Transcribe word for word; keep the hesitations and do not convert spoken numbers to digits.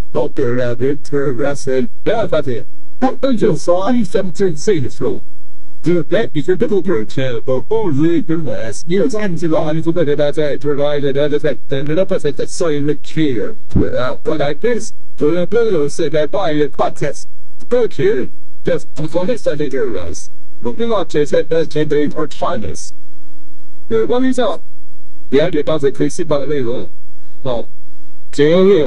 Doctor interested. That's it. I just saw something say this role. The black is a little bird, but only the last. You time to lie to the that I provided other fact than the opposite that saw in the care. Without what I this, to the blue said I buy a contest. But here, just for this I did us. Moving on to said that they are finest. The one is out. The other does a crazy by little. No. 这个